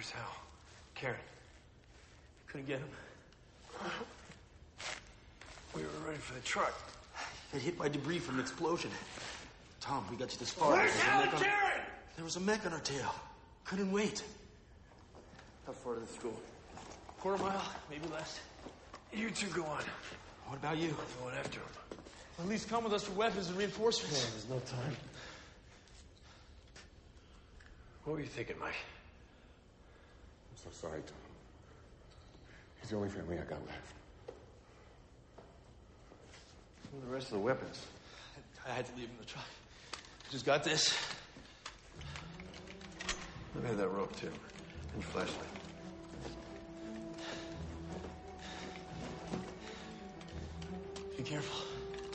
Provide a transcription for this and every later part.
Where's Hal? Karen. Couldn't get him. We were ready for the truck. Got hit by debris from the explosion. Tom, we got you this far. Where's Hal and Karen? There was a mech on our tail. Couldn't wait. How far to the school? Quarter mile, maybe less. You two go on. What about you? I'm going after him. At least come with us for weapons and reinforcements. Yeah, there's no time. What were you thinking, Mike? I'm so sorry, Tom. He's the only family I got left. Where are the rest of the weapons? I had to leave in the truck. Just got this. Let me have that rope, too. And your flashlight. Be careful.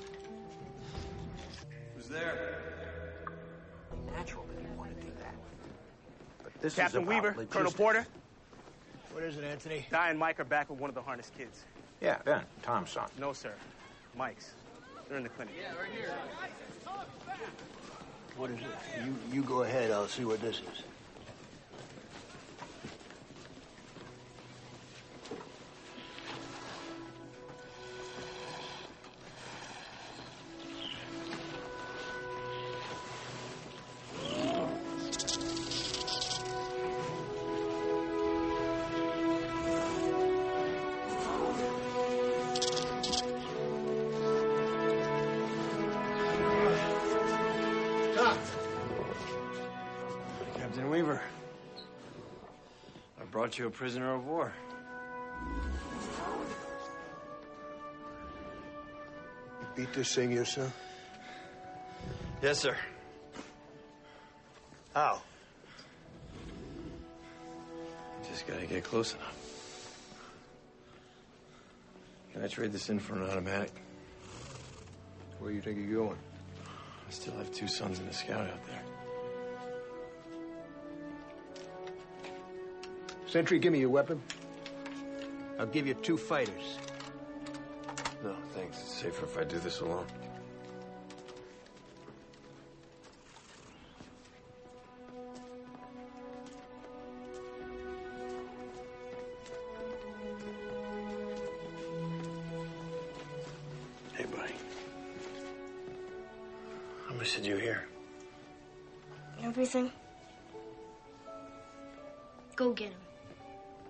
Who's there? Natural that you want to do that. But this Captain is about Weaver, logistics. Colonel Porter. What is it, Anthony? Di and Mike are back with one of the harness kids. Yeah, Ben, Tom's son. No, sir. Mike's. They're in the clinic. Yeah, right here. What is it? You go ahead. I'll see what this is. Captain Weaver. I brought you a prisoner of war. You beat this thing yourself? Yes, sir. How? Just gotta get close enough. Can I trade this in for an automatic? Where you think you're going? I still have 2 sons and a scout out there. Sentry, give me your weapon. I'll give you 2 fighters. No, thanks. It's safer if I do this alone. Hey, buddy. How much did you hear? Everything. Go get him.